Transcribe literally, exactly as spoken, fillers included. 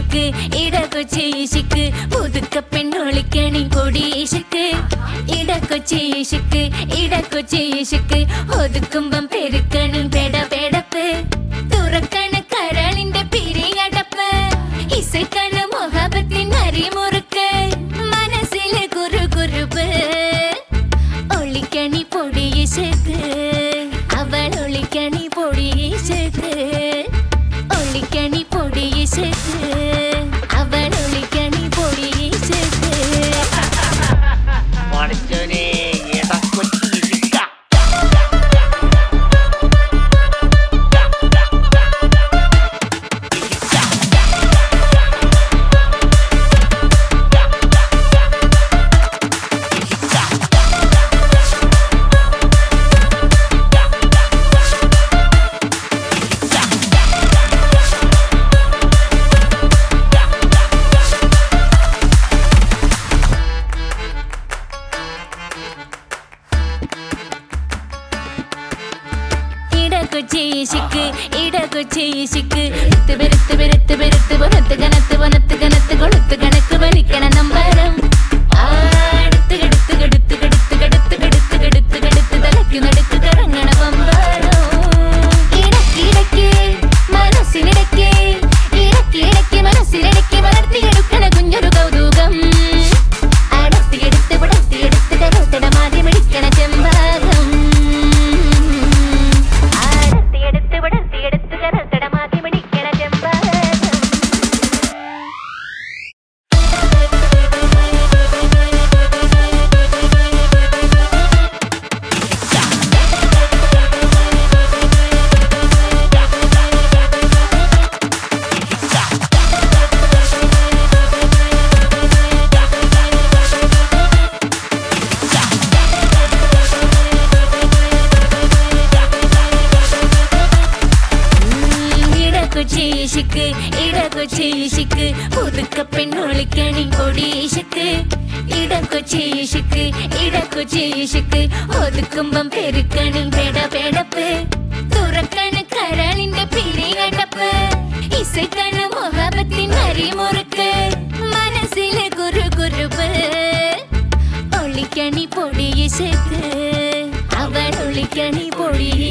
ഇശക്ക് ഇടകൊച്ചി ഇശക്ക് പുതുക്ക പെണ്ണൊളിക്കണി പൊടി ഇശക്ക് ഇടകൊച്ചി ഇശക്ക് ഇടകൊച്ചി ഇശക്ക് ഒതുക്കുമ്പം പെരുക്കണി പെട പെടപ്പ് തുറക്കണ കരളിന്റെ പിരിയടപ്പ് ഇസക്കണ മൊഹബത്തിൻ അരിമുറുക്ക് മനസ്സിലെ കുരു കുരുപ്പ് ഒളിക്കണി പൊടി ഇശക്ക് അവൾ ഒളിക്കണി പൊടി ഇശക്ക് ഒളിക്കണി പൊടി ഇശക്ക് അവൾ ഒളിക്കണി പൊടി ഇശക്ക് പഠിച്ചോനെ ഇടക്കൊച്ചി ഇശിക്ക ഇടകൊച്ചി ഇശക്ക് ഇടകൊച്ചി ഇശക്ക് ഋത്ത് പെരുത്ത് പെരുത്ത് പെരുത്ത് പൊനത്ത് കനത്ത് പൊനത്ത് കനത്ത് കൊളുത്ത് കണക്ക് വലിക്കണ നമ്പരം അടുത്ത് കെടുത്ത് കെടുത്ത് കെടുത്ത് കെടുത്ത് കെടുത്ത് കെടുത്ത് കെടുത്ത് തലയ്ക്കു നടുക്ക് കറങ്ങണ പമ്പാരോ ഇടയ്ക്ക് ഇടയ്ക്ക് മനസ്സിനിടയ്ക്ക് ഇടയ്ക്ക് ഇടയ്ക്ക് മനസ്സിനിടയ്ക്ക് വളർത്തിയെടുക്കണ കുഞ്ഞൊരു കൗതുകം അടർത്തിയെടുത്ത് പുടർത്തിയെടുത്ത് കരോത്തട മാതി മിടിക്കണ ചെമ്പാകം ഇശക്ക് ഇടകൊച്ചി ഇശക്ക് പുതുക്ക പെണ്ണൊളിക്കണി പൊടി ഇശക്ക് ഇടകൊച്ചി ഇശക്ക് ഇടകൊച്ചി ഇശക്ക് ഒതുക്കുമ്പം പെരുക്കണി പെട പെടപ്പ് തുറക്കണ കരളിന്റെ പിരിയടപ്പ് ഇസക്കണ മൊഹബത്തിൻ അരിമുറുക്ക് മനസ്സിലെ കുരു കുരുപ്പ് ഒളിക്കണി പൊടി ഇശക്ക് അവൾ ഒളിക്കണി പൊടി